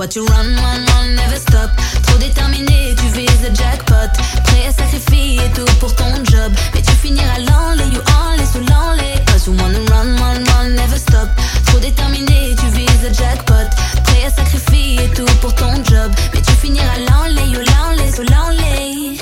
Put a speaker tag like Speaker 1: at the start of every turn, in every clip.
Speaker 1: tu run, run, run, never stop? Trop déterminé, tu vises le jackpot. Prêt à sacrifier tout pour ton job, mais tu finiras l'enlay, you only, so lonely. Cause you wanna run, run, run, never stop. Trop déterminé, tu vises le jackpot. Prêt à sacrifier tout pour ton job, mais tu finiras l'enlay, you lonely, so lonely.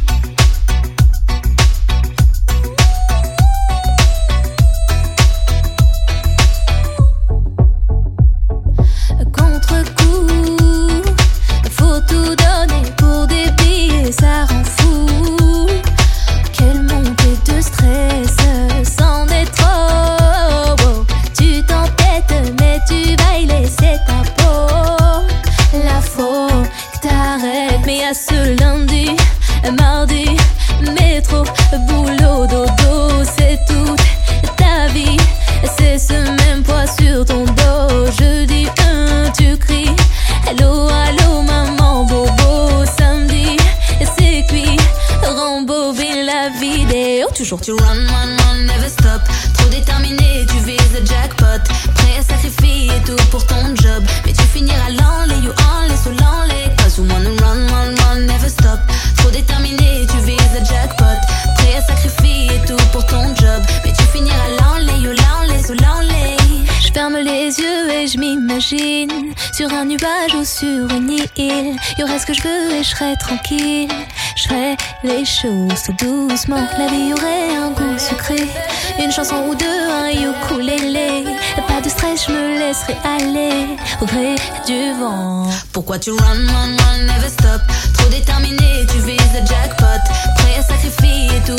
Speaker 2: Tout donner pour des billets, ça rend fou. Quelle montée de stress, c'en est trop. Oh, tu t'entêtes, mais tu vas y laisser ta peau. La faut que t'arrêtes, mais à ce lundi, mardi, métro, boulot, dodo, c'est toute ta vie. C'est ce même poids sur ton dos. Je dis tu cries allô, allô, maman, bobo. Samedi, c'est cuit, rembobine la vidéo.
Speaker 1: Toujours tu run, run, run, never stop. Trop déterminé, tu vises le jackpot. Prêt à sacrifier tout pour ton job, mais tu finiras l'enlay, you only, so lonely. Cause you wanna run, run, run, never stop. Trop déterminé, tu vises le jackpot. Prêt à sacrifier tout pour ton job, mais tu finiras l'enlay, you lonely, so lonely.
Speaker 2: Je ferme les yeux et je m'imagine sur un nuage ou sur une île. Y'aurait ce que je veux et je serais tranquille. Je ferais les choses tout doucement. La vie aurait un goût sucré. Une chanson ou deux, un ukulélé. Pas de stress, je me laisserai aller au gré du vent.
Speaker 1: Pourquoi tu run, run, run, never stop? Trop déterminé, tu vises le jackpot. Prêt à sacrifier tout